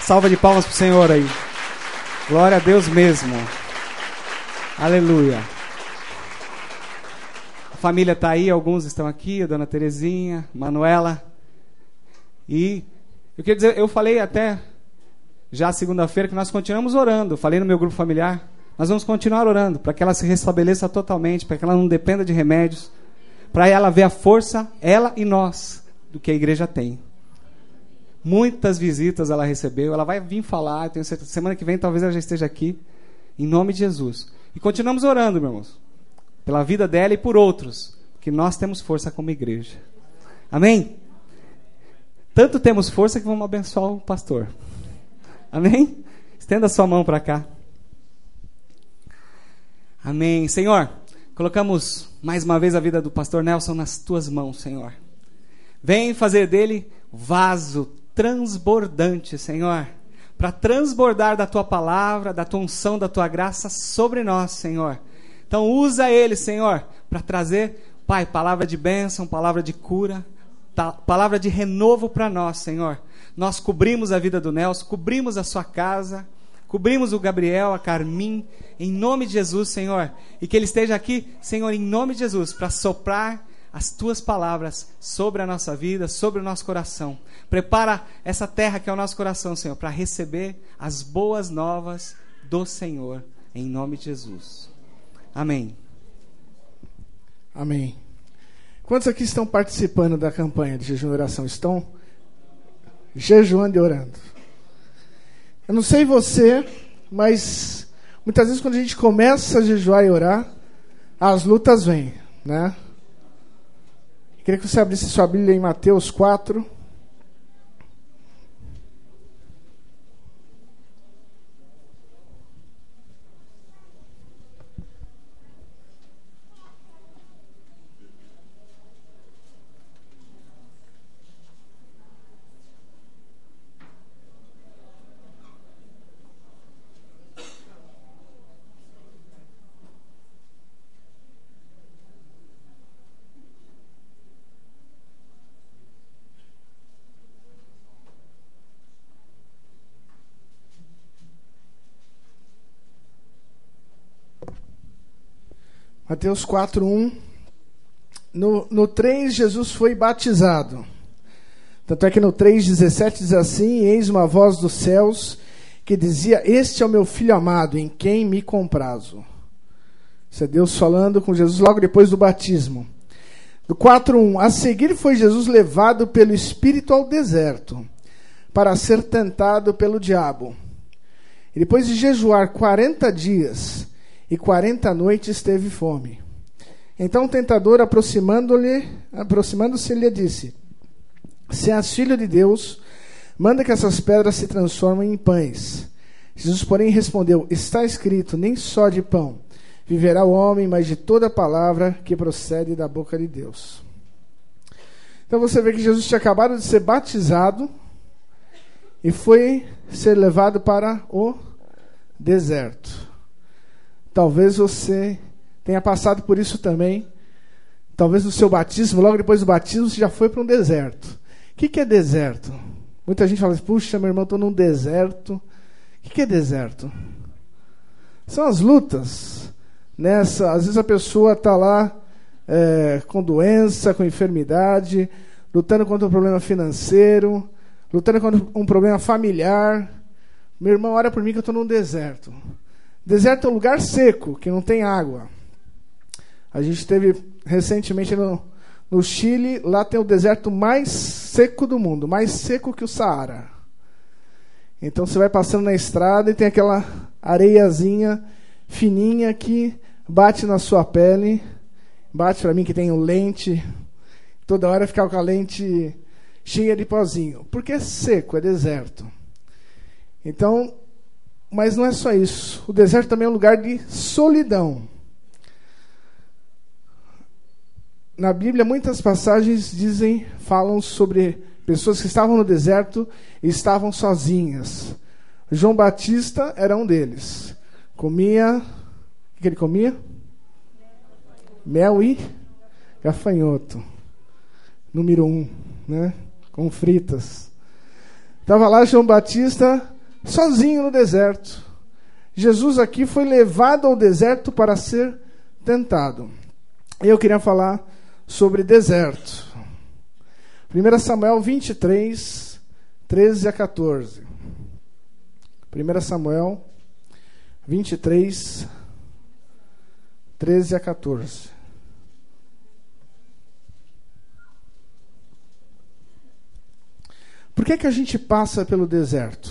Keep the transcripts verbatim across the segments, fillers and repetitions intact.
salva de palmas para o Senhor aí. Glória a Deus mesmo. Aleluia. A família está aí, alguns estão aqui, a dona Terezinha, Manuela. E eu queria dizer, eu falei até já segunda-feira que nós continuamos orando. Falei no meu grupo familiar, nós vamos continuar orando para que ela se restabeleça totalmente, para que ela não dependa de remédios, para ela ver a força, ela e nós, do que a igreja tem. Muitas visitas ela recebeu, ela vai vir falar, tenho certeza, semana que vem talvez ela já esteja aqui, em nome de Jesus. E continuamos orando, meus irmãos, pela vida dela e por outros, que nós temos força como igreja. Amém? Tanto temos força que vamos abençoar o pastor. Amém? Estenda sua mão para cá. Amém. Senhor, colocamos mais uma vez a vida do pastor Nelson nas tuas mãos, Senhor. Vem fazer dele vaso transbordante, Senhor, para transbordar da tua palavra, da tua unção, da tua graça sobre nós, Senhor. Então usa ele, Senhor, para trazer, Pai, palavra de bênção, palavra de cura, ta, palavra de renovo para nós, Senhor. Nós cobrimos a vida do Nelson, cobrimos a sua casa, cobrimos o Gabriel, a Carmin, em nome de Jesus, Senhor. E que ele esteja aqui, Senhor, em nome de Jesus, para soprar as tuas palavras sobre a nossa vida, sobre o nosso coração. Prepara essa terra que é o nosso coração, Senhor, para receber as boas novas do Senhor, em nome de Jesus. Amém. Amém. Quantos aqui estão participando da campanha de jejum e oração? Estão jejuando e orando? Eu não sei você, mas muitas vezes quando a gente começa a jejuar e orar, as lutas vêm, né? Queria que você abrisse sua Bíblia em Mateus quatro. Mateus quatro, um. No, no três, Jesus foi batizado. Tanto é que no três, dezessete diz assim: eis uma voz dos céus que dizia: este é o meu filho amado, em quem me comprazo. Isso é Deus falando com Jesus logo depois do batismo. Do quatro, um. A seguir foi Jesus levado pelo Espírito ao deserto, para ser tentado pelo diabo. E depois de jejuar quarenta dias e quarenta noites teve fome. Então o tentador, aproximando-lhe, aproximando-se, lhe disse: se és filho de Deus, manda que essas pedras se transformem em pães. Jesus, porém, respondeu: está escrito, nem só de pão viverá o homem, mas de toda palavra que procede da boca de Deus. Então você vê que Jesus tinha acabado de ser batizado e foi ser levado para o deserto. Talvez você tenha passado por isso também. Talvez no seu batismo, logo depois do batismo, você já foi para um deserto. O que, que é deserto? Muita gente fala assim: puxa, meu irmão, estou num deserto. O que, que é deserto? São as lutas. Nessa, às vezes a pessoa está lá é, com doença, com enfermidade, lutando contra um problema financeiro, lutando contra um problema familiar. Meu irmão, ora por mim que eu estou num deserto. Deserto é um lugar seco, que não tem água. A gente esteve recentemente no, no Chile, lá tem o deserto mais seco do mundo, mais seco que o Saara. Então você vai passando na estrada e tem aquela areiazinha fininha que bate na sua pele, bate para mim que tenho lente, toda hora ficar com a lente cheia de pozinho, porque é seco, é deserto. Então, mas não é só isso. O deserto também é um lugar de solidão. Na Bíblia, muitas passagens dizem, falam sobre pessoas que estavam no deserto e estavam sozinhas. João Batista era um deles. Comia... O que ele comia? Mel e gafanhoto. Número um, né? Com fritas. Estava lá João Batista sozinho no deserto. Jesus aqui foi levado ao deserto para ser tentado. E eu queria falar sobre deserto. primeiro Samuel vinte e três, treze a quatorze. primeiro Samuel vinte e três, treze a quatorze. Por que que a gente passa pelo deserto?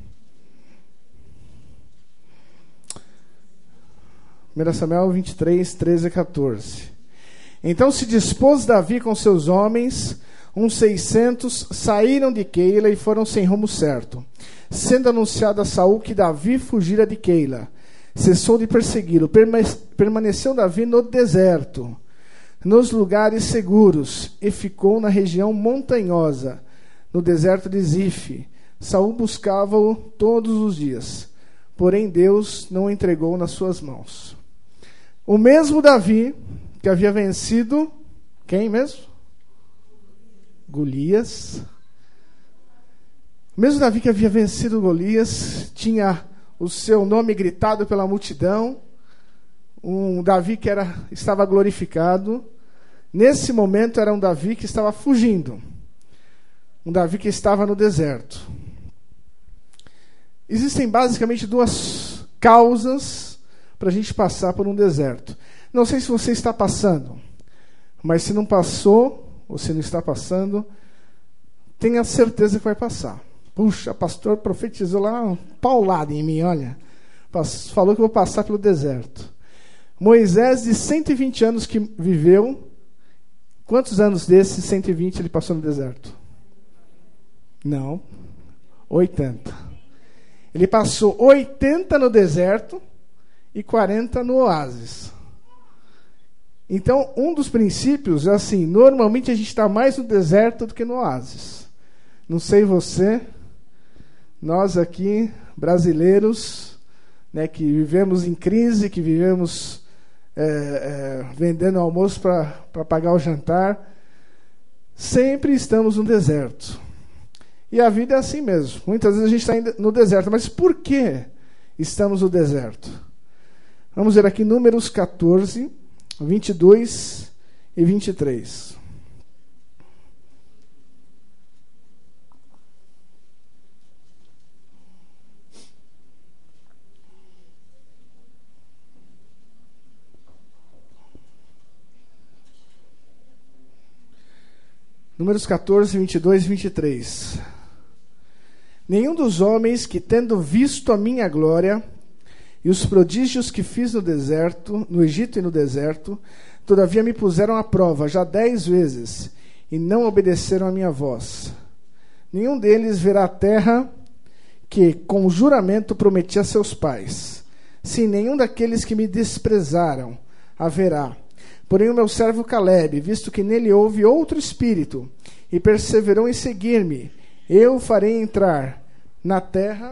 primeiro Samuel vinte e três, treze a quatorze. Então se dispôs Davi com seus homens, uns seiscentos, saíram de Keila e foram sem rumo certo. Sendo anunciado a Saul que Davi fugira de Keila, cessou de persegui-lo. Permaneceu Davi no deserto, nos lugares seguros, e ficou na região montanhosa, no deserto de Zif. Saul buscava-o todos os dias, porém Deus não o entregou nas suas mãos. O mesmo Davi que havia vencido, quem mesmo? Golias. O mesmo Davi que havia vencido Golias, tinha o seu nome gritado pela multidão, um Davi que era, estava glorificado. Nesse momento era um Davi que estava fugindo, um Davi que estava no deserto. Existem basicamente duas causas para a gente passar por um deserto. Não sei se você está passando, mas se não passou, ou se não está passando, tenha certeza que vai passar. Puxa, pastor profetizou lá uma paulada em mim, olha. Falou que eu vou passar pelo deserto. Moisés, de cento e vinte anos que viveu, quantos anos desses cento e vinte ele passou no deserto? Não, oitenta. Ele passou oitenta no deserto e quarenta no oásis. Então, um dos princípios é assim, normalmente a gente está mais no deserto do que no oásis. Não sei você, nós aqui, brasileiros, né, que vivemos em crise, que vivemos é, é, vendendo almoço para pagar o jantar, sempre estamos no deserto. E a vida é assim mesmo. Muitas vezes a gente está no deserto. Mas por que estamos no deserto? Vamos ver aqui Números catorze, vinte e dois e vinte e três. Números catorze, vinte e dois e vinte e três. Nenhum dos homens que, tendo visto a minha glória e os prodígios que fiz no deserto, no Egito e no deserto, todavia me puseram à prova já dez vezes e não obedeceram à minha voz. Nenhum deles verá a terra que, com juramento, prometi a seus pais. Sim, nenhum daqueles que me desprezaram haverá. Porém o meu servo Caleb, visto que nele houve outro espírito, e perseverou em seguir-me, eu o farei entrar na terra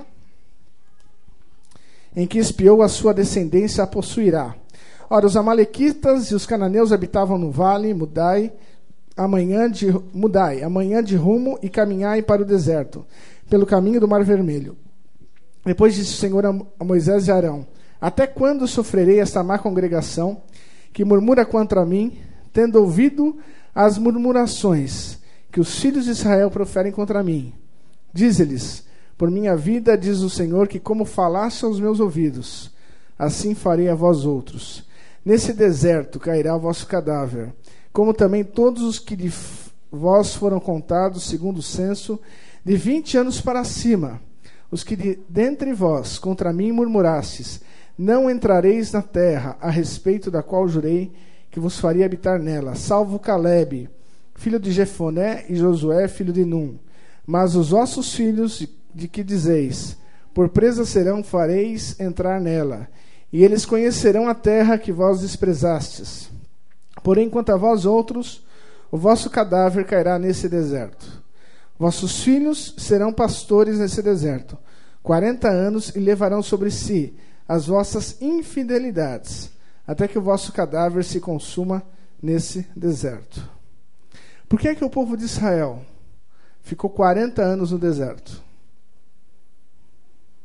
em que espiou a sua descendência a possuirá. Ora, os amalequitas e os cananeus habitavam no vale, mudai amanhã de, mudai, amanhã de rumo e caminhai para o deserto, pelo caminho do Mar Vermelho. Depois disse o Senhor a Moisés e Arão: até quando sofrerei esta má congregação, que murmura contra mim, tendo ouvido as murmurações que os filhos de Israel proferem contra mim? Dize-lhes: por minha vida, diz o Senhor, que como falaste aos meus ouvidos, assim farei a vós outros. Nesse deserto cairá o vosso cadáver, como também todos os que de vós foram contados, segundo o censo, de vinte anos para cima, os que de dentre vós contra mim murmurastes. Não entrareis na terra, a respeito da qual jurei que vos faria habitar nela, salvo Caleb, filho de Jefoné, e Josué, filho de Num. Mas os vossos filhos, de, de que dizeis, por presa serão, fareis entrar nela, e eles conhecerão a terra que vós desprezastes. Porém, quanto a vós outros, o vosso cadáver cairá nesse deserto. Vossos filhos serão pastores nesse deserto, quarenta anos, e levarão sobre si as vossas infidelidades, até que o vosso cadáver se consuma nesse deserto. Por que é que o povo de Israel ficou quarenta anos no deserto?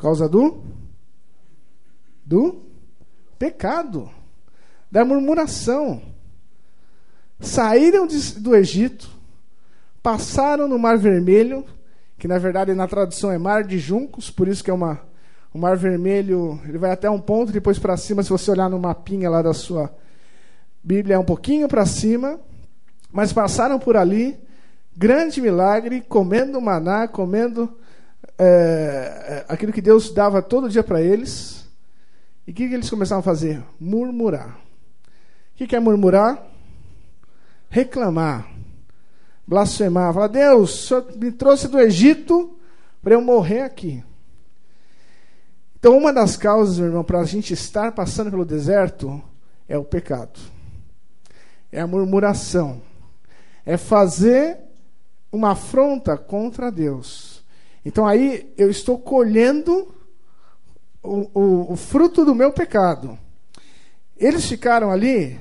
causa do do pecado, da murmuração. Saíram de, do Egito, passaram no Mar Vermelho, que na verdade na tradução é Mar de Juncos, por isso que é uma, o Mar Vermelho, ele vai até um ponto, depois para cima, se você olhar no mapinha lá da sua Bíblia, é um pouquinho para cima, mas passaram por ali, grande milagre, comendo maná, comendo é, aquilo que Deus dava todo dia para eles. E o que, que eles começaram a fazer? Murmurar. O que, que é murmurar? Reclamar, blasfemar, falar: Deus, o Senhor me trouxe do Egito para eu morrer aqui. Então, uma das causas, meu irmão, para a gente estar passando pelo deserto é o pecado, é a murmuração, é fazer uma afronta contra Deus. Então, aí eu estou colhendo o, o, o fruto do meu pecado. Eles ficaram ali,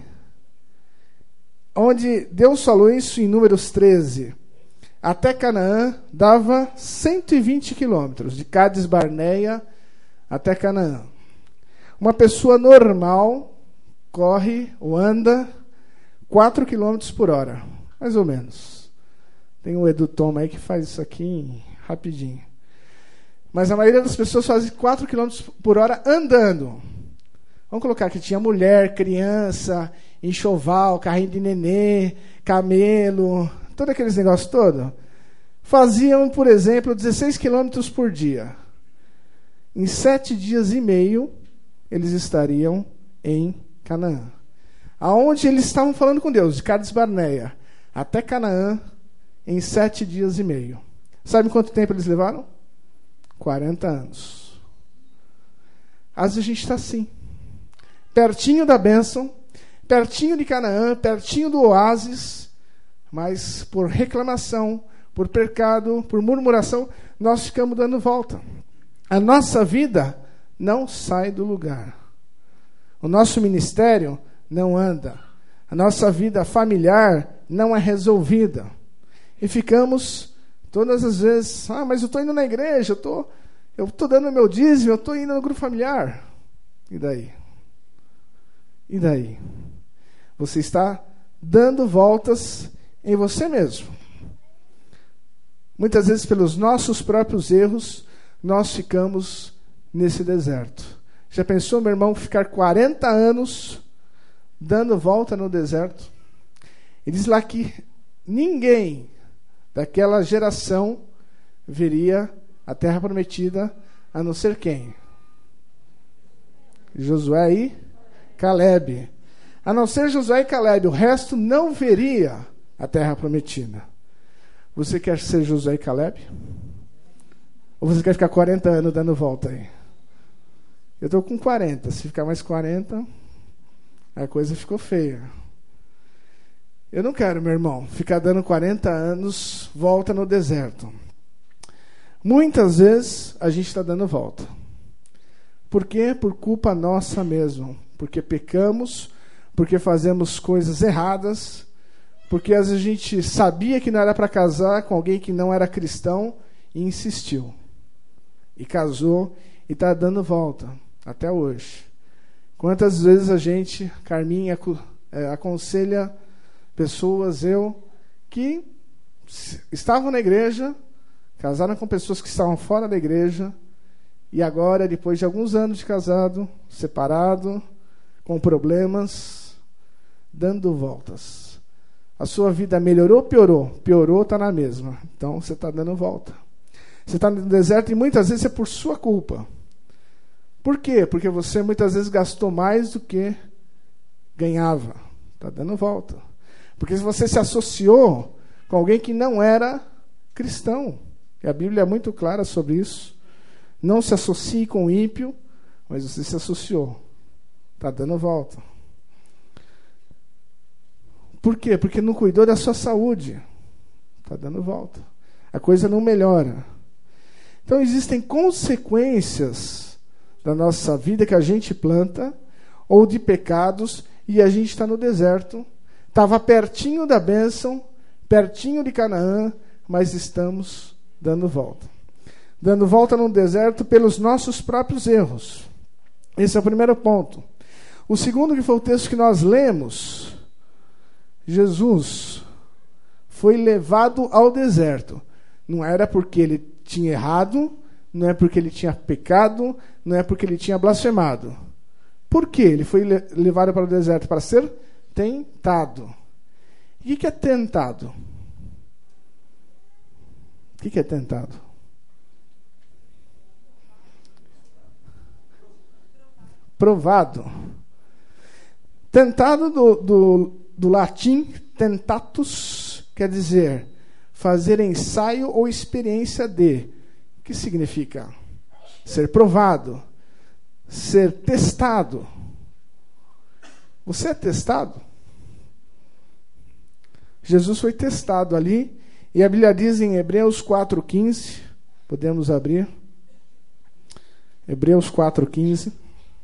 onde Deus falou isso em Números treze. Até Canaã dava cento e vinte quilômetros, de Cádiz Barneia até Canaã. Uma pessoa normal corre ou anda quatro quilômetros por hora, mais ou menos. Tem o Edu Tom aí que faz isso aqui rapidinho. Mas a maioria das pessoas faz quatro quilômetros por hora andando. Vamos colocar que tinha mulher, criança, enxoval, carrinho de nenê, camelo, todos aqueles negócios todos. Faziam, por exemplo, dezesseis quilômetros por dia. Em sete dias e meio, eles estariam em Canaã. Aonde eles estavam falando com Deus, de Cádiz Barneia até Canaã, em sete dias e meio. Sabe quanto tempo eles levaram? quarenta anos. Às vezes a gente está assim, pertinho da bênção, pertinho de Canaã, pertinho do oásis, mas por reclamação, por pecado, por murmuração, nós ficamos dando volta. A nossa vida não sai do lugar. O nosso ministério não anda. A nossa vida familiar não é resolvida. E ficamos todas as vezes: ah, mas eu estou indo na igreja, eu tô, eu estou dando meu dízimo, eu estou indo no grupo familiar. E daí? E daí? Você está dando voltas em você mesmo. Muitas vezes, pelos nossos próprios erros, nós ficamos nesse deserto. Já pensou, meu irmão, ficar quarenta anos dando volta no deserto? E diz lá que ninguém daquela geração veria a terra prometida, a não ser quem? Josué e Calebe. A não ser Josué e Calebe, o resto não veria a terra prometida. Você quer ser Josué e Calebe? Ou você quer ficar quarenta anos dando volta aí? Eu estou com quarenta. Se ficar mais quarenta, a coisa ficou feia. Eu não quero, meu irmão, ficar dando quarenta anos volta no deserto. Muitas vezes a gente está dando volta. Por quê? Por culpa nossa mesmo. Porque pecamos, porque fazemos coisas erradas, porque às vezes a gente sabia que não era para casar com alguém que não era cristão e insistiu. E casou e está dando volta até hoje. Quantas vezes a gente, Carminha, é, aconselha pessoas, eu, que estavam na igreja, casaram com pessoas que estavam fora da igreja, e agora, depois de alguns anos de casado, separado, com problemas, dando voltas. A sua vida melhorou ou piorou? Piorou, está na mesma. Então, você está dando volta. Você está no deserto e muitas vezes é por sua culpa. Por quê? Porque você muitas vezes gastou mais do que ganhava. Está dando volta. Porque você se associou com alguém que não era cristão. E a Bíblia é muito clara sobre isso. Não se associe com o ímpio, mas você se associou. Está dando volta. Por quê? Porque não cuidou da sua saúde. Está dando volta. A coisa não melhora. Então existem consequências da nossa vida que a gente planta, ou de pecados, e a gente está no deserto. Estava pertinho da bênção, pertinho de Canaã, mas estamos dando volta. dando volta no deserto pelos nossos próprios erros. Esse é o primeiro ponto. O segundo, que foi o texto que nós lemos, Jesus foi levado ao deserto. Não era porque ele tinha errado, não é porque ele tinha pecado, não é porque ele tinha blasfemado. Por quê? Ele foi levado para o deserto para ser tentado. E o que é tentado? O que é tentado? Provado. Tentado do, do, do latim, tentatus, quer dizer fazer ensaio ou experiência de. O que significa? Ser provado, ser testado. Você é testado? Jesus foi testado ali, e a Bíblia diz em Hebreus quatro, quinze, podemos abrir, Hebreus quatro, quinze.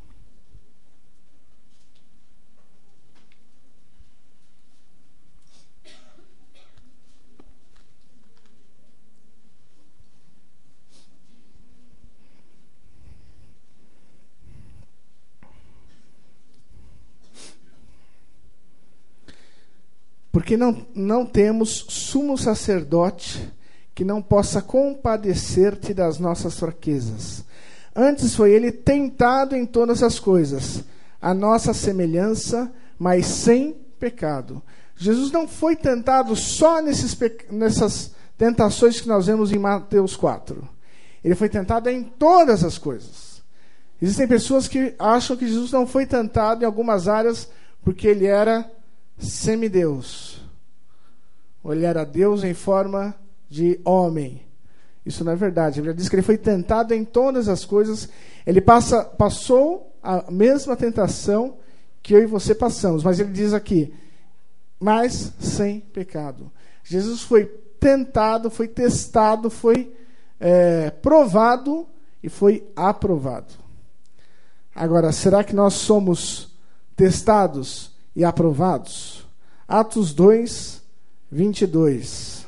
Porque não, não temos sumo sacerdote que não possa compadecer-te das nossas fraquezas. Antes foi ele tentado em todas as coisas, a nossa semelhança, mas sem pecado. Jesus não foi tentado só nesses, nessas tentações que nós vemos em Mateus quatro. Ele foi tentado em todas as coisas. Existem pessoas que acham que Jesus não foi tentado em algumas áreas porque ele era semideus. Ou ele era Deus em forma de homem. Isso não é verdade. A Bíblia diz que ele foi tentado em todas as coisas. Ele passa, passou a mesma tentação que eu e você passamos. Mas ele diz aqui, mas sem pecado. Jesus foi tentado, foi testado, foi é, provado e foi aprovado. Agora, será que nós somos testados e aprovados? Atos dois, vinte e dois.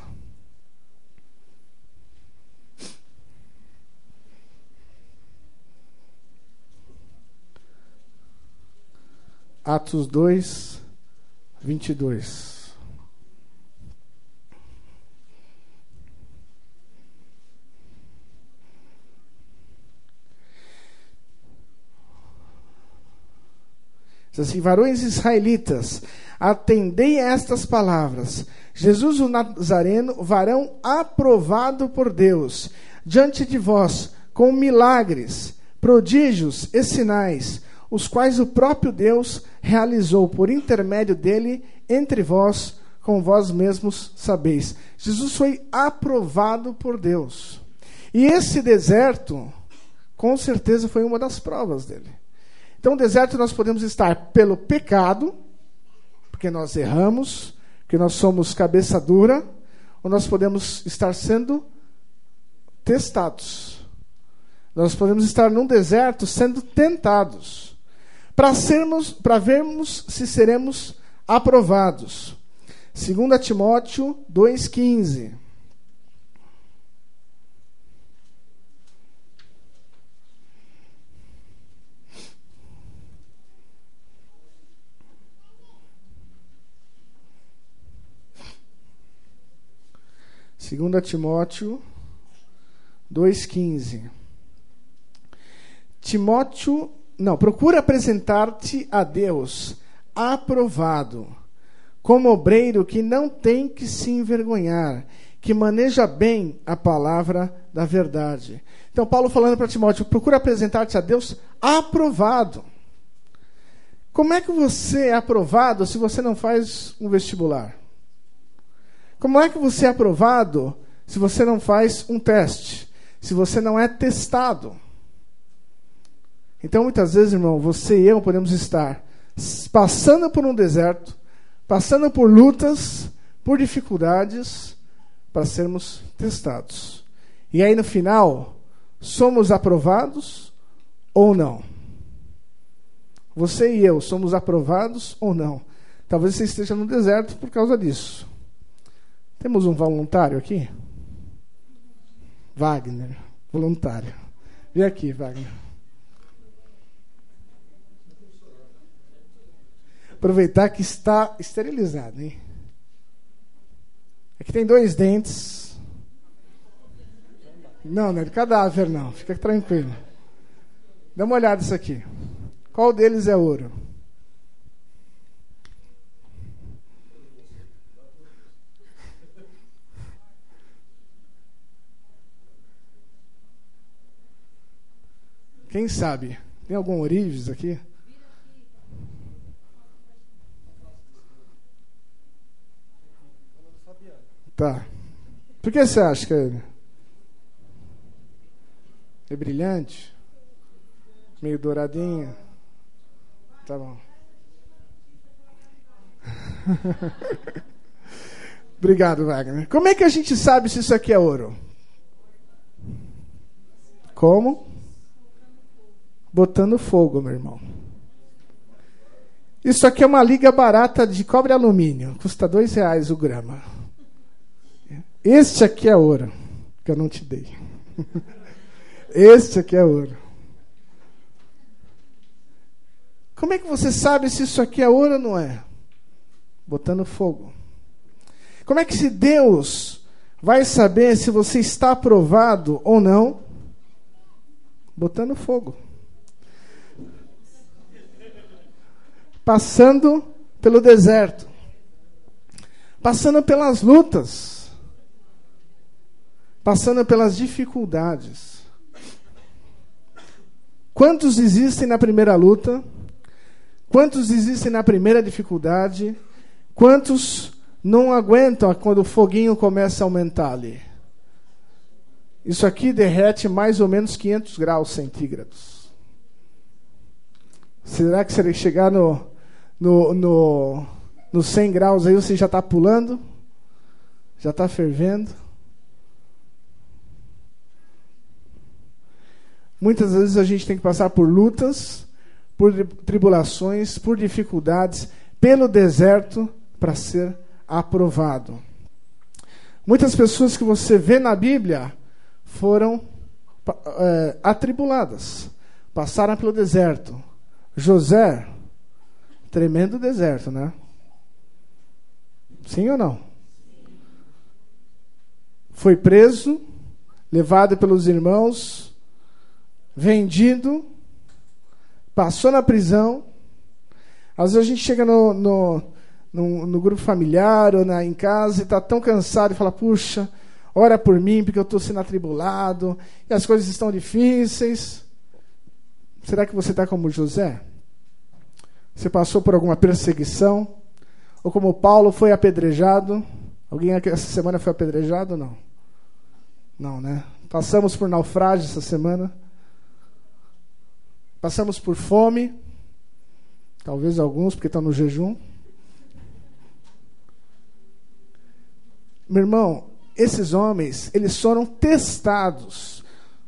Atos dois, vinte e dois. Diz assim: varões israelitas, atendei a estas palavras. Jesus o Nazareno, varão aprovado por Deus, diante de vós, com milagres, prodígios e sinais, os quais o próprio Deus realizou por intermédio dele entre vós, como vós mesmos sabeis. Jesus foi aprovado por Deus. E esse deserto, com certeza, foi uma das provas dele. Então, no deserto nós podemos estar pelo pecado, porque nós erramos, porque nós somos cabeça dura, ou nós podemos estar sendo testados. Nós podemos estar num deserto sendo tentados, para sermos, para vermos se seremos aprovados. Segunda Timóteo dois, quinze. Segunda Timóteo dois, quinze. Timóteo, não, procura apresentar-te a Deus aprovado, como obreiro que não tem que se envergonhar, que maneja bem a palavra da verdade. Então Paulo falando para Timóteo, procura apresentar-te a Deus aprovado. Como é que você é aprovado se você não faz um vestibular? Como é que você é aprovado se você não faz um teste? Se você não é testado? Então, muitas vezes, irmão, você e eu podemos estar passando por um deserto, passando por lutas, por dificuldades, para sermos testados. E aí, no final, somos aprovados ou não? Você e eu somos aprovados ou não? Talvez você esteja no deserto por causa disso. Temos um voluntário aqui? Wagner. voluntário. Vem aqui, Wagner. Aproveitar que está esterilizado, hein? Aqui tem dois dentes. Não, não é de cadáver, não. Fica tranquilo. Dá uma olhada nisso aqui. Qual deles é ouro? Quem sabe? Tem algum ourives aqui? Tá. Por que você acha que é, é brilhante? Meio douradinho? Tá bom. Obrigado, Wagner. Como é que a gente sabe se isso aqui é ouro? Como? Botando fogo, meu irmão. Isso aqui é uma liga barata de cobre e alumínio. Custa dois reais o grama. Este aqui é ouro, que eu não te dei. Este aqui é ouro. Como é que você sabe se isso aqui é ouro ou não é? Botando fogo. Como é que se Deus vai saber se você está aprovado ou não? Botando fogo. Passando pelo deserto. Passando pelas lutas. Passando pelas dificuldades. Quantos existem na primeira luta? Quantos existem na primeira dificuldade? Quantos não aguentam quando o foguinho começa a aumentar ali? Isso aqui derrete mais ou menos quinhentos graus centígrados. Será que se ele chegar no, no, no, no cem graus aí você já está pulando? Já está fervendo? Muitas vezes a gente tem que passar por lutas, por tribulações, por dificuldades, pelo deserto para ser aprovado. Muitas pessoas que você vê na Bíblia foram é, atribuladas, passaram pelo deserto. José, tremendo deserto, né? Sim ou não? Foi preso, levado pelos irmãos, vendido, passou na prisão. Às vezes a gente chega no, no, no, no grupo familiar ou na, em casa e está tão cansado e fala, puxa, ora por mim porque eu estou sendo atribulado e as coisas estão difíceis. Será que você está como José? Você passou por alguma perseguição? Ou como Paulo foi apedrejado? Alguém aqui essa semana foi apedrejado ou não? Não, né? Passamos por naufrágio essa semana. Passamos por fome. Talvez alguns, porque estão no jejum. Meu irmão, esses homens, eles foram testados.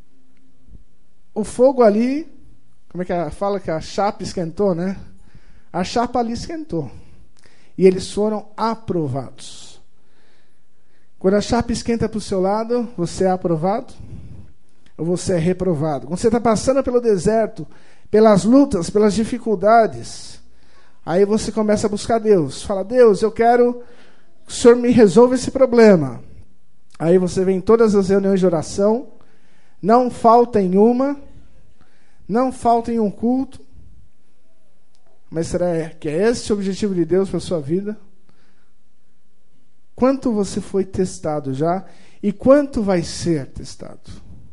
O fogo ali, como é que fala que a chapa esquentou, né? A chapa ali esquentou. E eles foram aprovados. Quando a chapa esquenta para o seu lado, você é aprovado ou você é reprovado? Quando você está passando pelo deserto, pelas lutas, pelas dificuldades, aí você começa a buscar Deus. Fala, Deus, eu quero que o Senhor me resolva esse problema. Aí você vem em todas as reuniões de oração, não falta em uma, não falta em um culto. Mas será que é esse o objetivo de Deus para a sua vida? Quanto você foi testado já e quanto vai ser testado?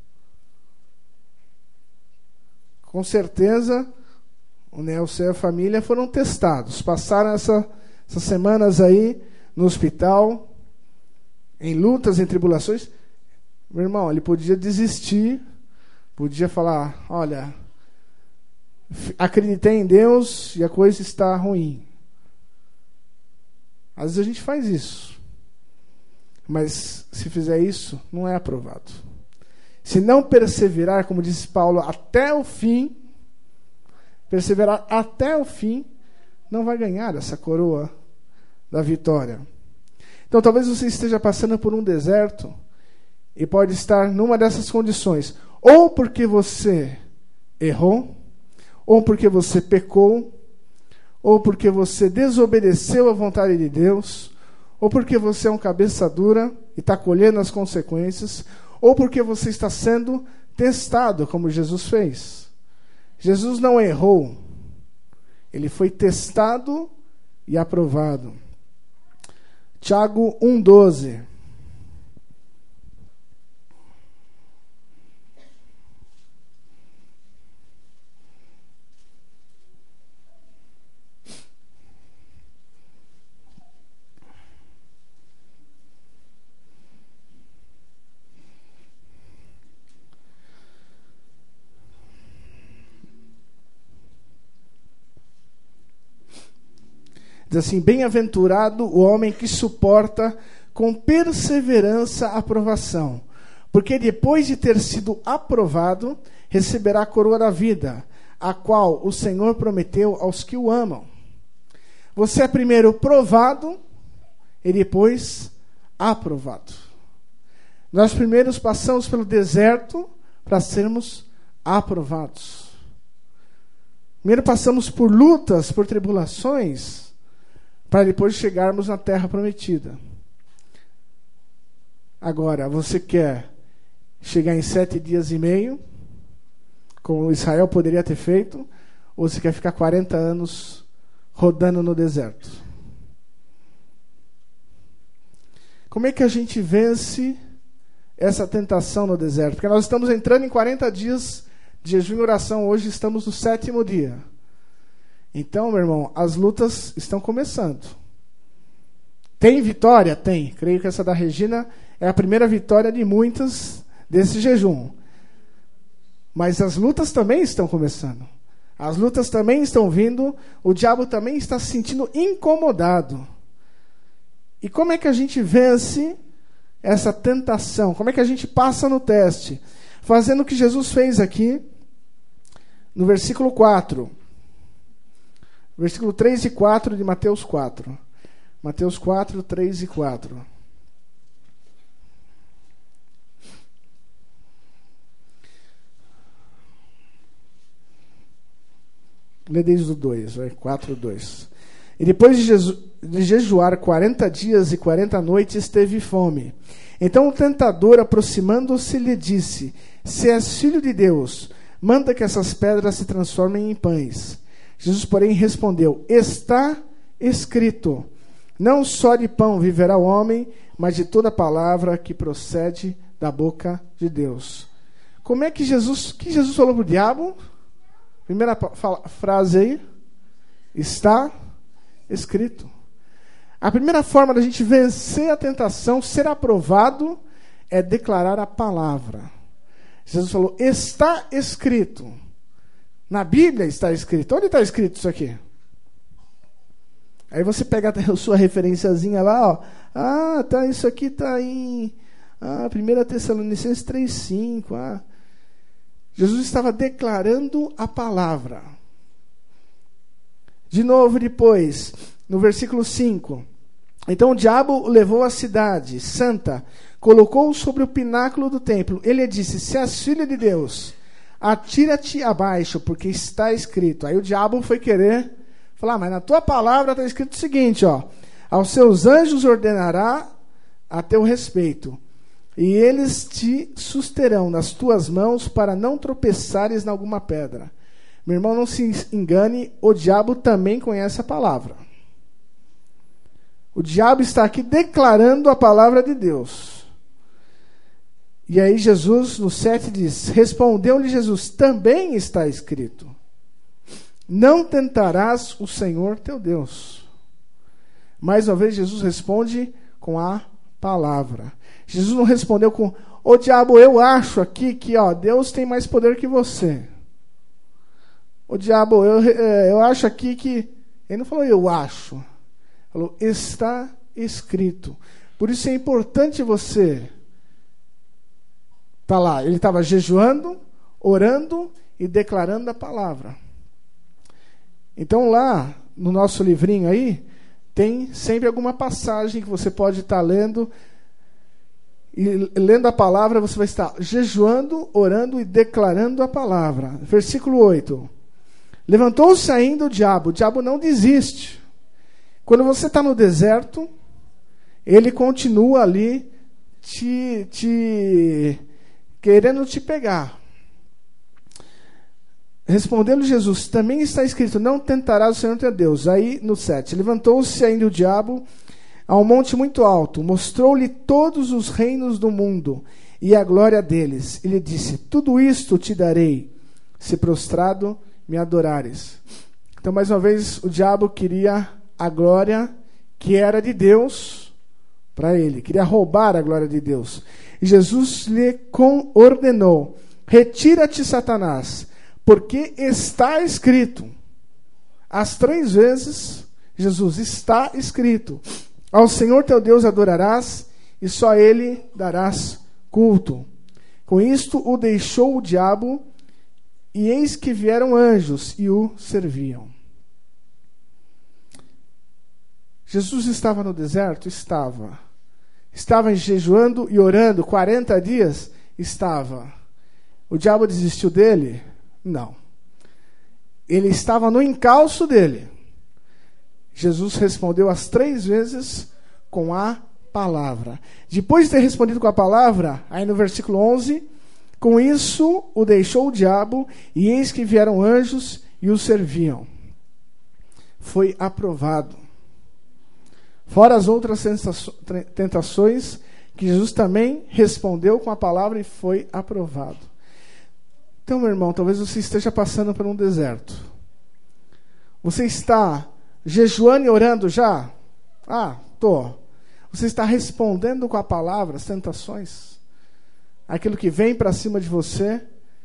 Com certeza, o Nelson e a família foram testados. Passaram essa, essas semanas aí no hospital, em lutas, em tribulações. Meu irmão, ele podia desistir, podia falar, olha, acreditei em Deus e a coisa está ruim. Às vezes a gente faz isso. Mas se fizer isso, não é aprovado. Se não perseverar, como disse Paulo, até o fim, perseverar até o fim, não vai ganhar essa coroa da vitória. Então talvez você esteja passando por um deserto e pode estar numa dessas condições. Ou porque você errou, ou porque você pecou, ou porque você desobedeceu à vontade de Deus, ou porque você é um cabeça dura e está colhendo as consequências, ou porque você está sendo testado, como Jesus fez. Jesus não errou, ele foi testado e aprovado. Tiago um, doze. Diz assim: bem-aventurado o homem que suporta com perseverança a aprovação, porque depois de ter sido aprovado, receberá a coroa da vida, a qual o Senhor prometeu aos que o amam. Você é primeiro provado e depois aprovado. Nós primeiro passamos pelo deserto para sermos aprovados. Primeiro passamos por lutas, por tribulações, para depois chegarmos na terra prometida. Agora, você quer chegar em sete dias e meio, como Israel poderia ter feito, ou você quer ficar quarenta anos rodando no deserto? Como é que a gente vence essa tentação no deserto? Porque nós estamos entrando em quarenta dias de jejum e oração, hoje estamos no sétimo dia. Então, meu irmão, as lutas estão começando. Tem vitória? Tem. Creio que essa da Regina é a primeira vitória de muitas desse jejum. Mas as lutas também estão começando. As lutas também estão vindo. O diabo também está se sentindo incomodado. E como é que a gente vence essa tentação? Como é que a gente passa no teste? Fazendo o que Jesus fez aqui no versículo quatro. Versículo três e quatro de Mateus quatro. Mateus quatro, três e quatro. Lê desde o dois, vai, quatro, dois. E depois de, jeju- de jejuar quarenta dias e quarenta noites, teve fome. Então o tentador, aproximando-se, lhe disse: se és filho de Deus, manda que essas pedras se transformem em pães. Jesus, porém, respondeu: está escrito, não só de pão viverá o homem, mas de toda palavra que procede da boca de Deus. Como é que Jesus, que Jesus falou para o diabo? Primeira fala, frase aí, está escrito. A primeira forma da gente vencer a tentação, ser aprovado, é declarar a palavra. Jesus falou: está escrito. Na Bíblia está escrito. Onde está escrito isso aqui? Aí você pega a sua referenciazinha lá, ó. Ah, tá, isso aqui está em ah, primeira Tessalonicenses três, cinco. Ah. Jesus estava declarando a palavra. De novo depois, no versículo cinco. Então o diabo o levou à cidade santa, colocou-o sobre o pináculo do templo. Ele disse: se és filho de Deus, atira-te abaixo, porque está escrito. Aí o diabo foi querer falar: mas na tua palavra está escrito o seguinte, ó: aos seus anjos ordenará a teu respeito, e eles te susterão nas tuas mãos para não tropeçares em alguma pedra. Meu irmão, não se engane, o diabo também conhece a palavra. O diabo está aqui declarando a palavra de Deus. E aí Jesus, no sete, diz: respondeu-lhe Jesus: também está escrito, não tentarás o Senhor teu Deus. Mais uma vez Jesus responde com a palavra. Jesus não respondeu com: ô diabo, eu acho aqui que ó, Deus tem mais poder que você. Ô diabo, eu, eu acho aqui que... Ele não falou eu acho. Ele falou: está escrito. Por isso é importante você... Está lá, ele estava jejuando, orando e declarando a palavra. Então lá, no nosso livrinho aí, tem sempre alguma passagem que você pode estar lendo. e lendo a palavra, você vai estar jejuando, orando e declarando a palavra. Versículo oito. Levantou-se ainda o diabo. O diabo não desiste. Quando você está no deserto, ele continua ali te, te querendo te pegar. Respondendo Jesus, também está escrito, não tentarás o Senhor teu Deus. Aí no sete, levantou-se ainda o diabo a um monte muito alto, mostrou-lhe todos os reinos do mundo e a glória deles. E lhe disse, tudo isto te darei, se prostrado me adorares. Então, mais uma vez, o diabo queria a glória que era de Deus para ele. Queria roubar a glória de Deus. E Jesus lhe ordenou, retira-te, Satanás, porque está escrito. As três vezes, Jesus, está escrito. Ao Senhor teu Deus adorarás, e só Ele darás culto. Com isto o deixou o diabo, e eis que vieram anjos e o serviam. Jesus estava no deserto? Estava. Estava jejuando e orando quarenta dias? Estava. O diabo desistiu dele? Não. Ele estava no encalço dele. Jesus respondeu as três vezes com a palavra. Depois de ter respondido com a palavra, aí no versículo onze, com isso o deixou o diabo, e eis que vieram anjos e o serviam. Foi aprovado. Fora as outras tentações, que Jesus também respondeu com a palavra e foi aprovado. Então, meu irmão, talvez você esteja passando por um deserto. Você está jejuando e orando já? Ah, tô. Você está respondendo com a palavra as tentações? Aquilo que vem para cima de você?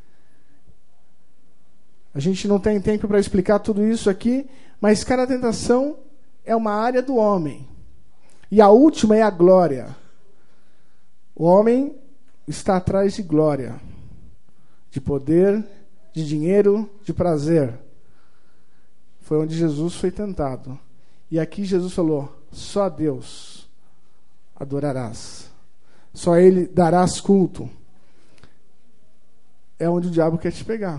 A gente não tem tempo para explicar tudo isso aqui, mas cada tentação é uma área do homem. E a última é a glória. O homem está atrás de glória, de poder, de dinheiro, de prazer. Foi onde Jesus foi tentado. E aqui Jesus falou, só Deus adorarás. Só Ele darás culto. É onde o diabo quer te pegar.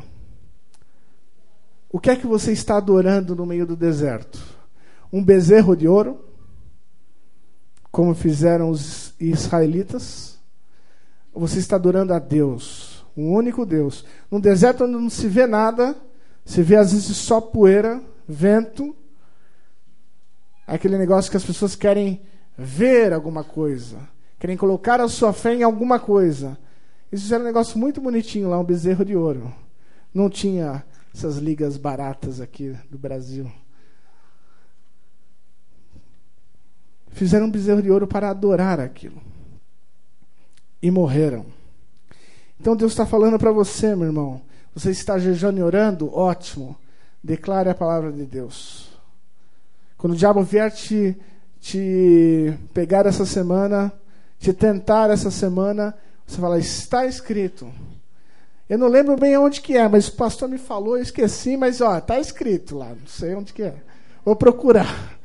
O que é que você está adorando no meio do deserto? Um bezerro de ouro? Como fizeram os israelitas? Ou você está adorando a Deus? Um único Deus. Num deserto onde não se vê nada, se vê às vezes só poeira, vento, aquele negócio que as pessoas querem ver alguma coisa, querem colocar a sua fé em alguma coisa. Isso era um negócio muito bonitinho lá, um bezerro de ouro. Não tinha essas ligas baratas aqui do Brasil. Fizeram um bezerro de ouro para adorar aquilo. E morreram. Então Deus está falando para você, meu irmão. Você está jejuando e orando? Ótimo. Declare a palavra de Deus. Quando o diabo vier te, te pegar essa semana, te tentar essa semana, você fala, está escrito. Eu não lembro bem onde que é, mas o pastor me falou, eu esqueci, mas ó, está escrito lá, não sei onde que é. Vou procurar.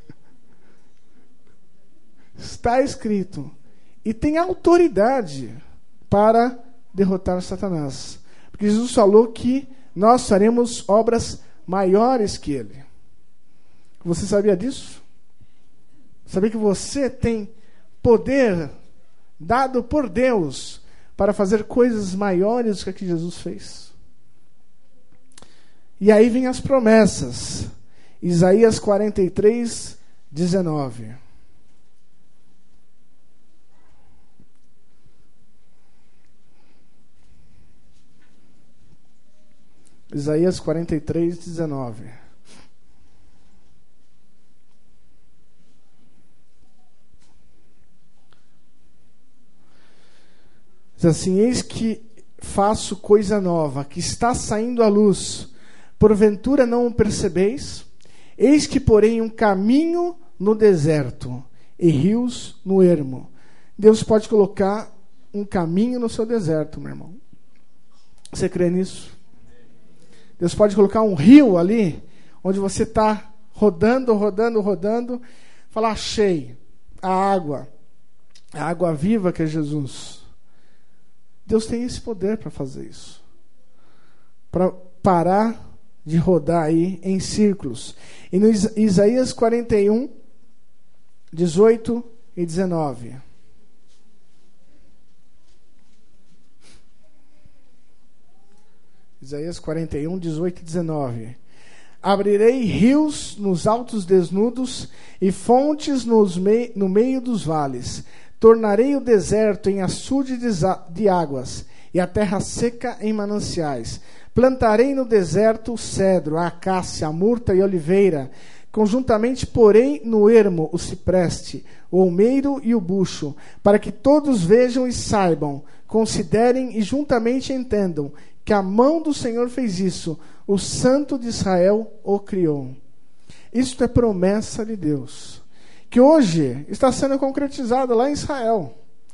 Está escrito. E tem autoridade para derrotar Satanás. Porque Jesus falou que nós faremos obras maiores que ele. Você sabia disso? Sabia que você tem poder dado por Deus para fazer coisas maiores do que a que Jesus fez? E aí vem as promessas. Isaías quarenta e três, dezenove. Isaías quarenta e três, dezenove. Diz assim, eis que faço coisa nova, que está saindo à luz. Porventura não o percebeis? Eis que porém um caminho no deserto e rios no ermo. Deus pode colocar um caminho no seu deserto, meu irmão. Você crê nisso? Deus pode colocar um rio ali, onde você está rodando, rodando, rodando, falar, achei a água. a água viva que é Jesus. Deus tem esse poder para fazer isso. Para parar de rodar aí em círculos. E no Isaías quarenta e um, dezoito e dezenove. Isaías quarenta e um, dezoito e dezenove. Abrirei rios nos altos desnudos e fontes nos mei, no meio dos vales. Tornarei o deserto em açude de águas e a terra seca em mananciais. Plantarei no deserto o cedro, a acácia, a murta e a oliveira. Conjuntamente porei no ermo o cipreste, o olmeiro e o bucho, para que todos vejam e saibam, considerem e juntamente entendam que a mão do Senhor fez isso, o Santo de Israel o criou. Isto é promessa de Deus, que hoje está sendo concretizada lá em Israel.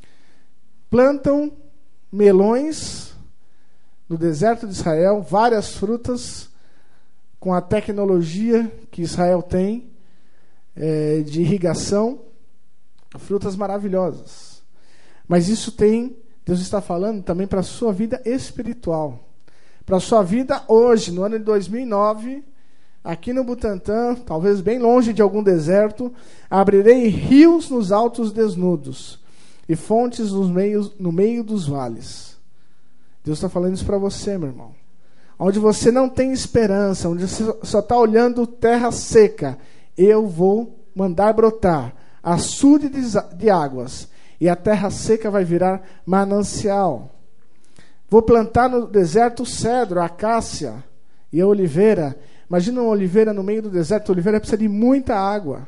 Plantam melões no deserto de Israel, várias frutas, com a tecnologia que Israel tem, é, de irrigação, frutas maravilhosas. Mas isso tem, Deus está falando também para a sua vida espiritual. Para a sua vida hoje, no ano de dois mil e nove, aqui no Butantã, talvez bem longe de algum deserto, abrirei rios nos altos desnudos e fontes nos meios, no meio dos vales. Deus está falando isso para você, meu irmão. Onde você não tem esperança, onde você só está olhando terra seca, eu vou mandar brotar açude de águas, e a terra seca vai virar manancial. Vou plantar no deserto o cedro, a acácia e a oliveira. Imagina uma oliveira no meio do deserto. A oliveira precisa de muita água.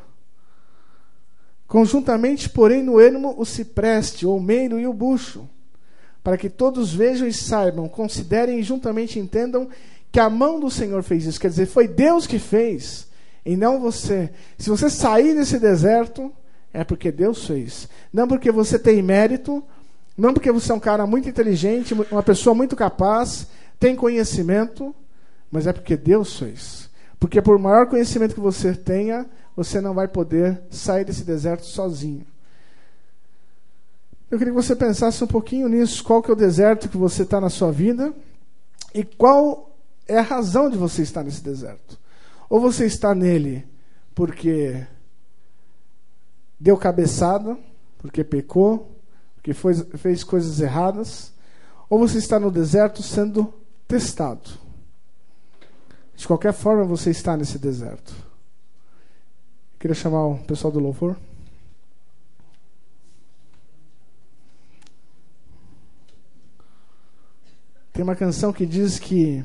Conjuntamente, porém, no ermo o cipreste, o olmeiro e o bucho, para que todos vejam e saibam, considerem e juntamente entendam que a mão do Senhor fez isso. Quer dizer, foi Deus que fez, e não você. Se você sair desse deserto, é porque Deus fez. Não porque você tem mérito, não porque você é um cara muito inteligente, uma pessoa muito capaz, tem conhecimento, mas é porque Deus fez. Porque por maior conhecimento que você tenha, você não vai poder sair desse deserto sozinho. Eu queria que você pensasse um pouquinho nisso. Qual que é o deserto que você está na sua vida? E qual é a razão de você estar nesse deserto? Ou você está nele porque deu cabeçada, porque pecou, porque foi, fez coisas erradas, ou você está no deserto sendo testado. De qualquer forma, você está nesse deserto. Eu queria chamar o pessoal do louvor. Tem uma canção que diz que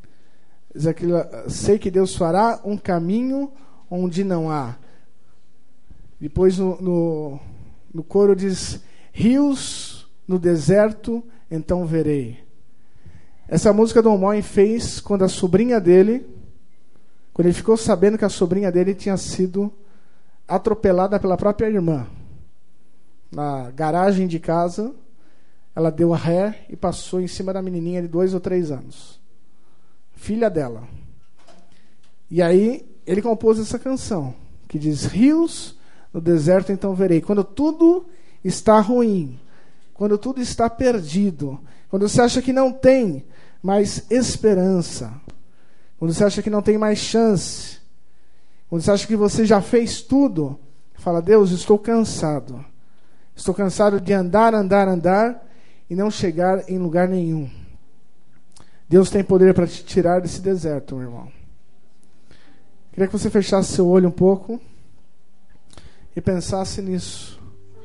sei que Deus fará um caminho onde não há. Depois no, no, no coro diz: rios no deserto, então verei. Essa música Dom Moen fez quando a sobrinha dele, quando ele ficou sabendo que a sobrinha dele tinha sido atropelada pela própria irmã. Na garagem de casa, ela deu ré e passou em cima da menininha de dois ou três anos. Filha dela. E aí ele compôs essa canção, que diz: rios no deserto então verei. Quando tudo está ruim, quando tudo está perdido, quando você acha que não tem mais esperança, quando você acha que não tem mais chance, quando você acha que você já fez tudo, fala: Deus, estou cansado. Estou cansado de andar, andar, andar e não chegar em lugar nenhum. Deus tem poder para te tirar desse deserto, meu irmão. Queria que você fechasse seu olho um pouco e pensasse nisso.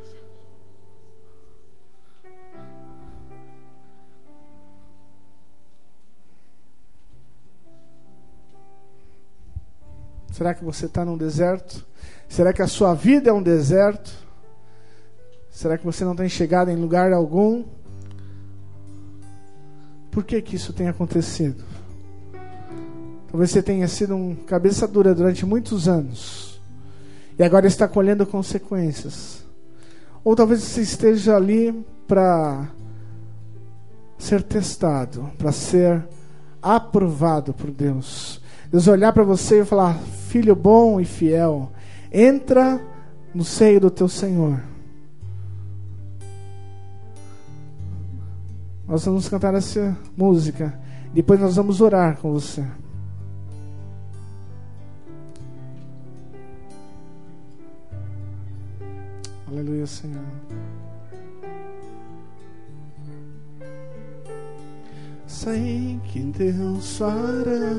Será que você está num deserto? Será que a sua vida é um deserto? Será que você não tem chegado em lugar algum? Por que que isso tem acontecido? Talvez você tenha sido um cabeça dura durante muitos anos e agora está colhendo consequências. Ou talvez você esteja ali para ser testado, para ser aprovado por Deus. Deus olhar para você e falar: filho bom e fiel, entra no seio do teu Senhor. Nós vamos cantar essa música. Depois nós vamos orar com você. Aleluia, Senhor. Sei que Deus fará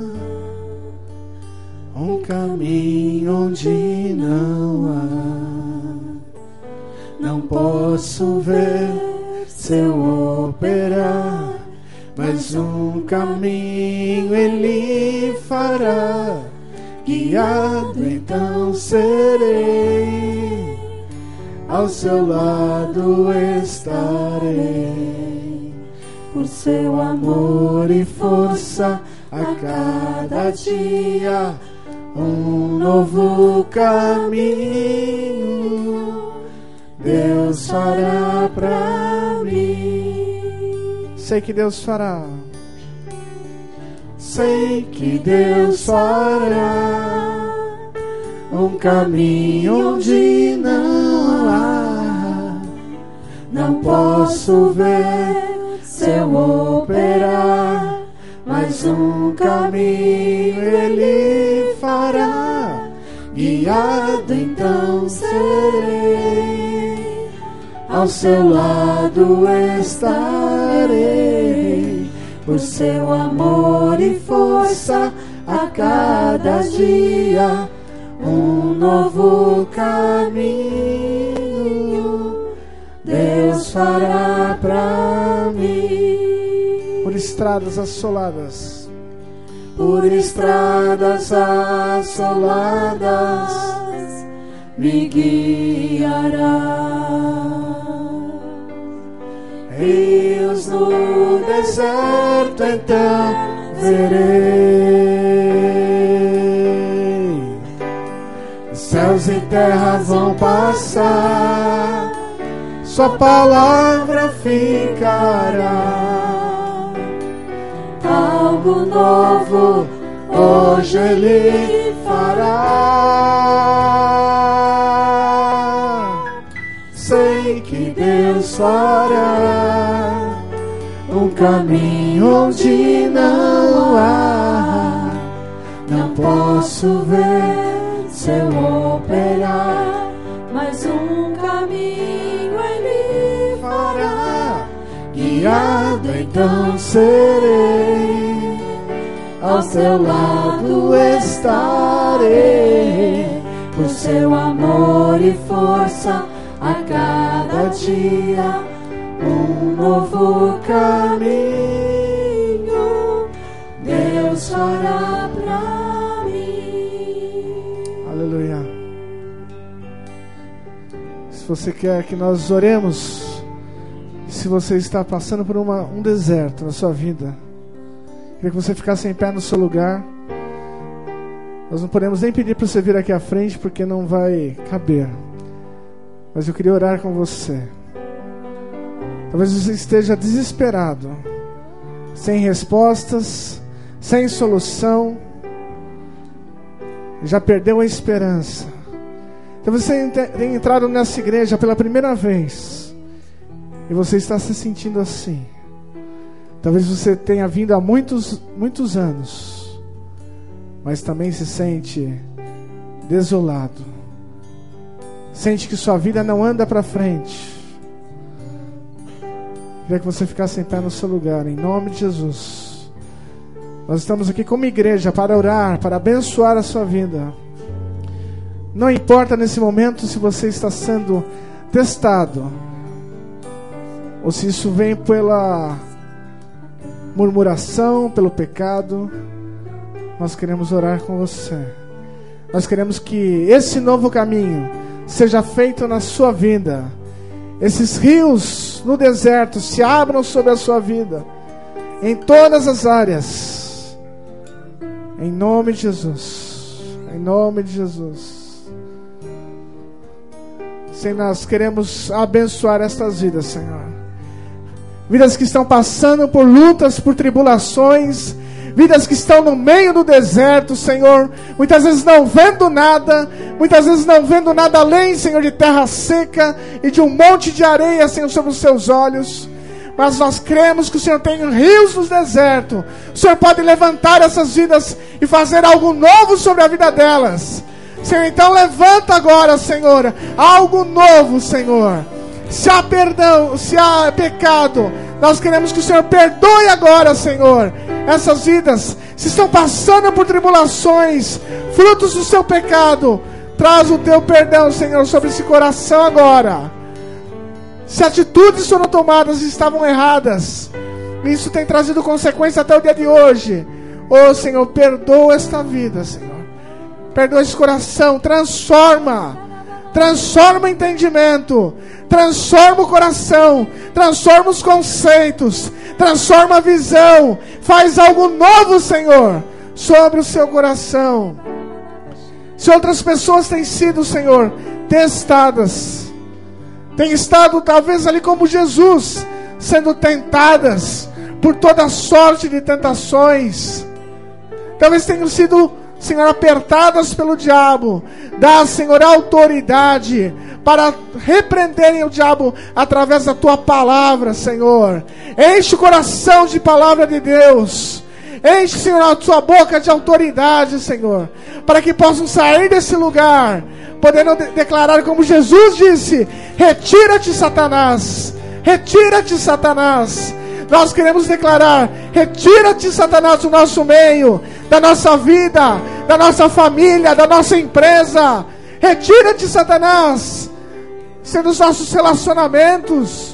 um caminho onde não há. Não posso ver seu operar, mas um caminho Ele fará. Guiado então serei, ao seu lado estarei. Por seu amor e força, a cada dia um novo caminho Deus fará pra mim. Sei que Deus fará. Sei que Deus fará um caminho onde não há. Não posso ver seu operar, mas um caminho Ele fará. Guiado então serei, ao seu lado estarei. Por seu amor e força, a cada dia um novo caminho Deus fará pra mim. Por estradas assoladas, por estradas assoladas me guiará. Rios no deserto então verei. Céus e terra vão passar, sua palavra ficará. Algo novo hoje Ele fará. Sei que Deus fará um caminho onde não há. Não posso ver seu operar, mas um caminho Ele fará. Guiado então serei, ao seu lado estarei. Por seu amor e força, a cada dia um novo caminho Deus fará pra mim. Aleluia. Se você quer que nós oremos, se você está passando por uma, um deserto na sua vida, queria que você ficasse em pé no seu lugar. Nós não podemos nem pedir para você vir aqui à frente, porque não vai caber. Mas eu queria orar com você. Talvez você esteja desesperado, sem respostas, sem solução, já perdeu a esperança. Talvez você tenha entrado nessa igreja pela primeira vez e você está se sentindo assim. Talvez você tenha vindo há muitos, muitos anos, mas também se sente desolado. Sente que sua vida não anda para frente. Queria que você ficasse em pé no seu lugar, em nome de Jesus. Nós estamos aqui como igreja para orar, para abençoar a sua vida. Não importa nesse momento se você está sendo testado, ou se isso vem pela murmuração, pelo pecado. Nós queremos orar com você. Nós queremos que esse novo caminho seja feito na sua vida. Esses rios no deserto se abram sobre a sua vida, em todas as áreas, em nome de Jesus, em nome de Jesus. Senhor, nós queremos abençoar estas vidas, Senhor. Vidas que estão passando por lutas, por tribulações, vidas que estão no meio do deserto, Senhor, muitas vezes não vendo nada, muitas vezes não vendo nada além, Senhor, de terra seca e de um monte de areia, Senhor, sobre os seus olhos. mas nós cremos que o Senhor tem rios no deserto. O Senhor pode levantar essas vidas e fazer algo novo sobre a vida delas. Senhor, então levanta agora, Senhor, algo novo, Senhor. Se há perdão, se há pecado, nós queremos que o Senhor perdoe agora, Senhor, essas vidas. Se estão passando por tribulações, frutos do seu pecado, traz o teu perdão, Senhor, sobre esse coração agora. Se atitudes foram tomadas e estavam erradas, isso tem trazido consequência até o dia de hoje. Oh, Senhor, perdoa esta vida, Senhor. Perdoa esse coração, transforma. Transforma o entendimento. Transforma o coração. Transforma os conceitos. Transforma a visão. Faz algo novo, Senhor, sobre o seu coração. Se outras pessoas têm sido, Senhor, testadas, têm estado talvez ali como Jesus, sendo tentadas por toda sorte de tentações, talvez tenham sido, Senhor, apertadas pelo diabo. Dá, Senhor, autoridade para repreenderem o diabo através da tua palavra, Senhor. Enche o coração de palavra de Deus. Enche, Senhor, a tua boca de autoridade, Senhor, para que possam sair desse lugar podendo de- declarar como Jesus disse: retira-te, Satanás, retira-te, Satanás. Nós queremos declarar: retira-te, Satanás, do nosso meio, da nossa vida, da nossa família, da nossa empresa. Retira-te, Satanás, sendo os nossos relacionamentos.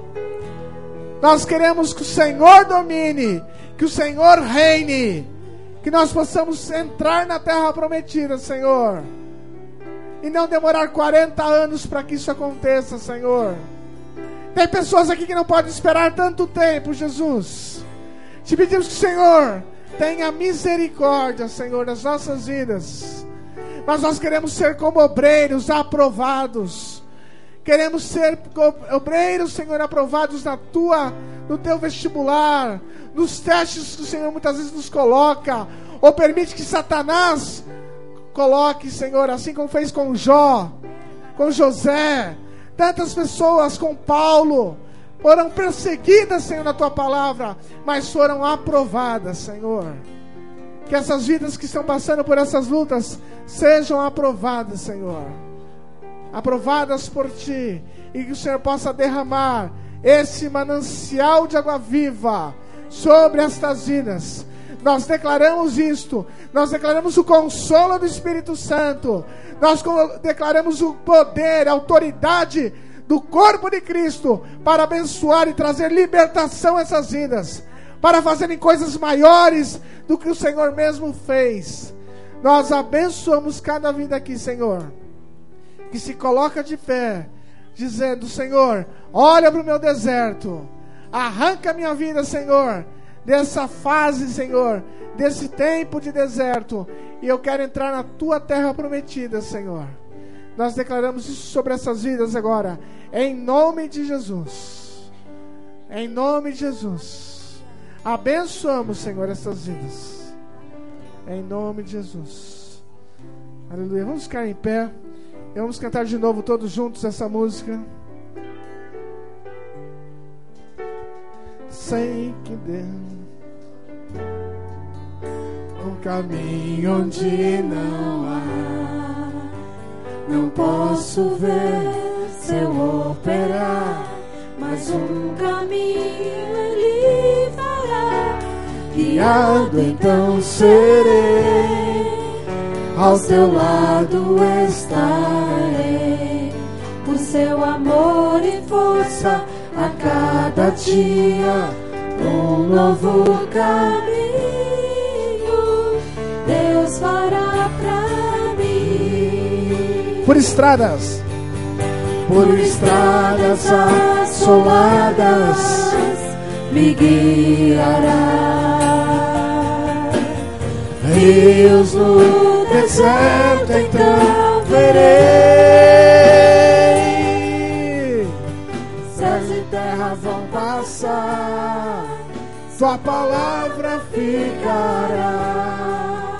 Nós queremos que o Senhor domine, que o Senhor reine, que nós possamos entrar na terra prometida, Senhor, e não demorar quarenta anos para que isso aconteça, Senhor. Tem pessoas aqui que não podem esperar tanto tempo, Jesus. Te pedimos que o Senhor tenha misericórdia, Senhor, das nossas vidas. Mas nós queremos ser como obreiros aprovados. Queremos ser obreiros, Senhor, aprovados na tua, no teu vestibular, nos testes que o Senhor muitas vezes nos coloca, ou permite que Satanás coloque, Senhor, assim como fez com Jó, com José. Tantas pessoas, com Paulo, foram perseguidas, Senhor, na tua palavra, mas foram aprovadas, Senhor. Que essas vidas que estão passando por essas lutas sejam aprovadas, Senhor, aprovadas por ti, e que o Senhor possa derramar esse manancial de água viva sobre estas vidas. Nós declaramos isto, nós declaramos o consolo do Espírito Santo, nós declaramos o poder, a autoridade do corpo de Cristo para abençoar e trazer libertação a essas vidas, para fazerem coisas maiores do que o Senhor mesmo fez. Nós abençoamos cada vida aqui, Senhor, que se coloca de pé, dizendo: Senhor, olha para o meu deserto, arranca a minha vida, Senhor, dessa fase, Senhor, desse tempo de deserto, e eu quero entrar na tua terra prometida, Senhor. Nós declaramos isso sobre essas vidas agora, em nome de Jesus, em nome de Jesus. Abençoamos, Senhor, essas vidas, em nome de Jesus. Aleluia. Vamos ficar em pé e vamos cantar de novo todos juntos essa música. Sei que Deus um caminho onde não há, não posso ver seu operar, mas um caminho Ele fará. Guiado então serei, ao teu lado estarei, por seu amor e força a cada dia um novo caminho Deus fará pra mim. Por estradas, por estradas assoladas me guiará. Rios no deserto então verei. Céus e terra vão passar, tua palavra ficará.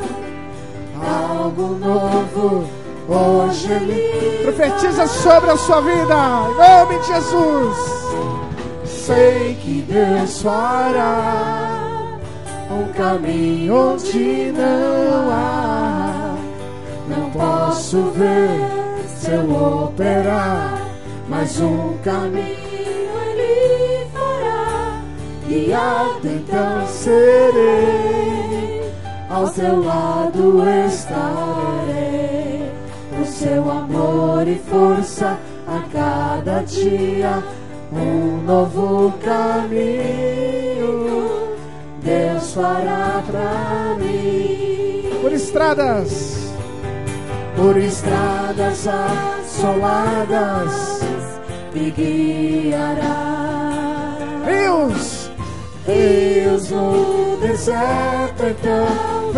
Algo novo hoje Ele profetiza sobre a sua vida, em nome de Jesus. sei que Deus fará um caminho onde não há. Não posso ver seu operar, mas um caminho Ele fará. Guiado então serei, ao teu lado estarei. O seu amor e força a cada dia, um novo caminho Deus fará pra mim. Por estradas, por estradas assoladas me guiará. rios, Rios no deserto então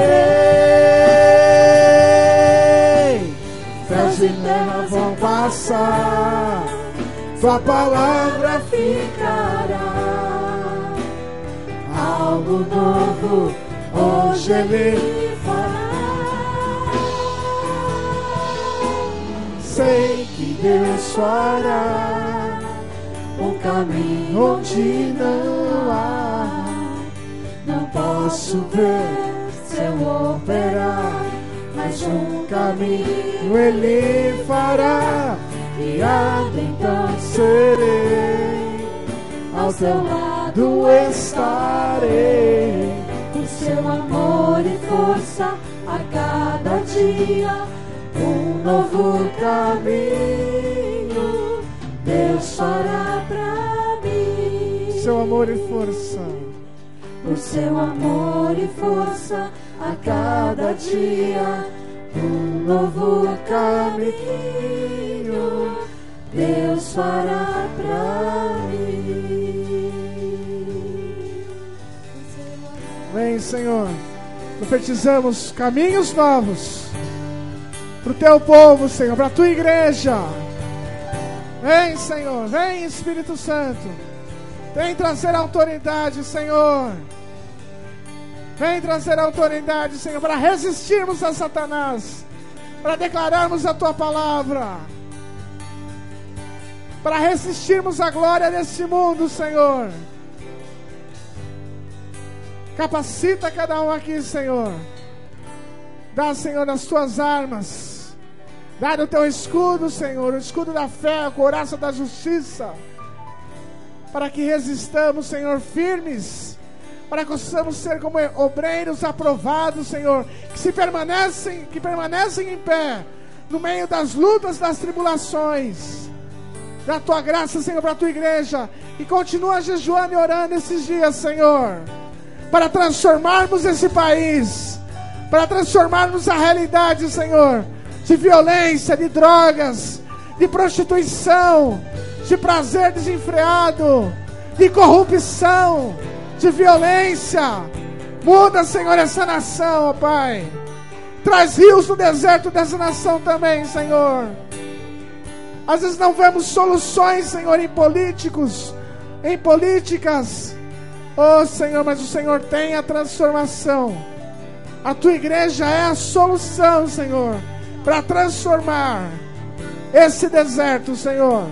verei. Céus e terra vão passar, tua palavra ficará. Algo novo hoje Ele fará. Sei que Deus fará um caminho onde não há. Não posso ver seu operar, mas um caminho Ele fará. Guiado então serei, ao teu lado estarei. O seu amor e força a cada dia, um novo caminho Deus fará pra mim. seu amor e força. O seu amor e força a cada dia, um novo caminho Deus fará pra mim. Vem, Senhor, profetizamos caminhos novos para o teu povo, Senhor, para a tua igreja. Vem, Senhor, vem, Espírito Santo, vem trazer autoridade, Senhor. Vem trazer autoridade, Senhor, para resistirmos a Satanás, para declararmos a tua palavra, para resistirmos à glória deste mundo, Senhor. Capacita cada um aqui, Senhor. Dá, Senhor, as tuas armas. Dá o teu escudo, Senhor, o escudo da fé, a couraça da justiça, para que resistamos, Senhor, firmes, para que possamos ser como obreiros aprovados, Senhor, que se permanecem, que permanecem em pé no meio das lutas, das tribulações. Dá a tua graça, Senhor, para a tua igreja, e continua jejuando e orando esses dias, Senhor, para transformarmos esse país, para transformarmos a realidade, Senhor, de violência, de drogas, de prostituição, de prazer desenfreado, de corrupção, de violência. Muda, Senhor, essa nação, ó Pai. Traz rios no deserto dessa nação também, Senhor. Às vezes não vemos soluções, Senhor, em políticos, em políticas. Oh, Senhor, mas o Senhor tem a transformação. A tua igreja é a solução, Senhor, para transformar esse deserto, Senhor.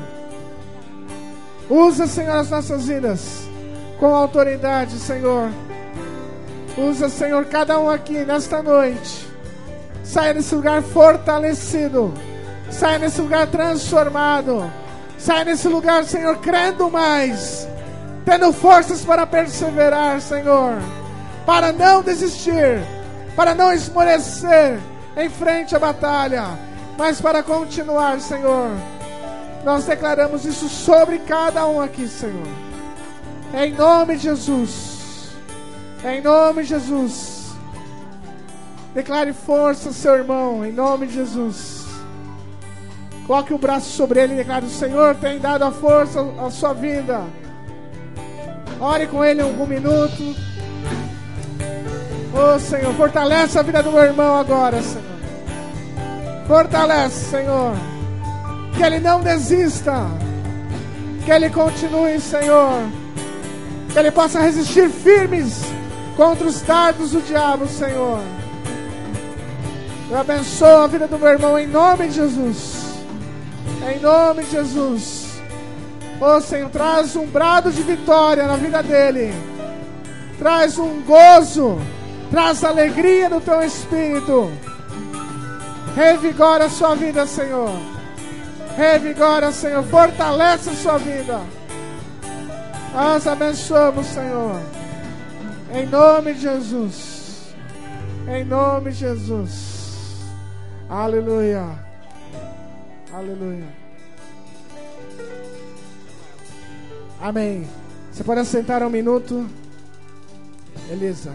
Usa, Senhor, as nossas vidas com autoridade, Senhor. Usa, Senhor, cada um aqui nesta noite. Saia desse lugar fortalecido. Saia desse lugar transformado. Saia desse lugar, Senhor, crendo mais, tendo forças para perseverar, Senhor, para não desistir, para não esmorecer em frente à batalha, mas para continuar, Senhor. Nós declaramos isso sobre cada um aqui, Senhor, em nome de Jesus. Em nome de Jesus. Declare força, seu irmão, em nome de Jesus. Coloque o braço sobre ele e declare: o Senhor tem dado a força à sua vida. Ore com ele algum minuto. Oh, Senhor, fortalece a vida do meu irmão agora, Senhor. Fortalece, Senhor. Que ele não desista. Que ele continue, Senhor. Que ele possa resistir firmes contra os dardos do diabo, Senhor. Eu abençoo a vida do meu irmão em nome de Jesus. Em nome de Jesus. Oh, Senhor, traz um brado de vitória na vida dele. Traz um gozo. Traz alegria no teu espírito. Revigora a sua vida, Senhor. Revigora, Senhor. Fortalece a sua vida. Nós abençoamos, Senhor. Em nome de Jesus. Em nome de Jesus. Aleluia. Aleluia. Amém. Você pode assentar um minuto. Elisa.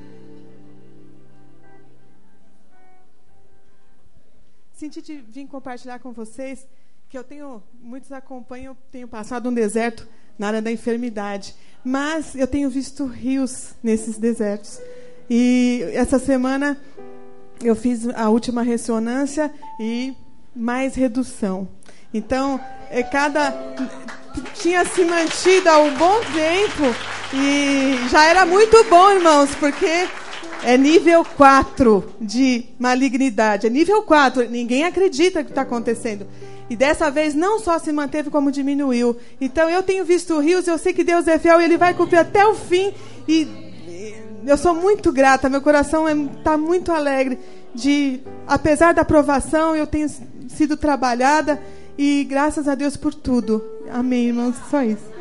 Senti de vir compartilhar com vocês que eu tenho, muitos acompanham, tenho passado um deserto na área da enfermidade, mas eu tenho visto rios nesses desertos. E essa semana eu fiz a última ressonância e mais redução. Então, é cada tinha se mantido há um bom tempo e já era muito bom, irmãos, porque é nível quatro de malignidade. É nível quatro. Ninguém acredita que está acontecendo. E dessa vez não só se manteve, como diminuiu. Então eu tenho visto rios, eu sei que Deus é fiel e Ele vai cumprir até o fim. E eu sou muito grata, meu coração está muito alegre. De, apesar da provação, eu tenho sido trabalhada. E graças a Deus por tudo. Amém, irmãos. Só isso.